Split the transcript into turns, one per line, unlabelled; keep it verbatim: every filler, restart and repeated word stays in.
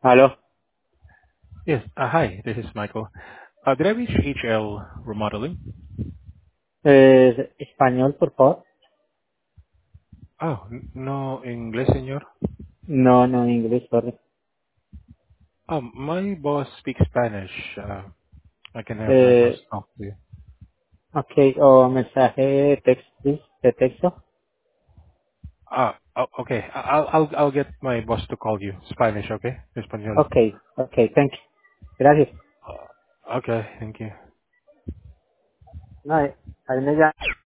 Aló.
Yes. Uh, hi, this is Michael. Uh, did I reach H L Remodeling?
Eh, español, por favor.
Oh, n- no inglés, señor.
No, no, inglés, sorry.
Um, my boss speaks Spanish. Uh, I can have my boss
Eh,
talk to you.
ok, o mensaje de texto, de texto.
Ah, oh, okay. I- I'll I'll I'll get my boss to call you. Spanish, okay? Español.
Ok, ok, thank you. Gracias.
Okay, thank you.
No, eh, ahí me llama.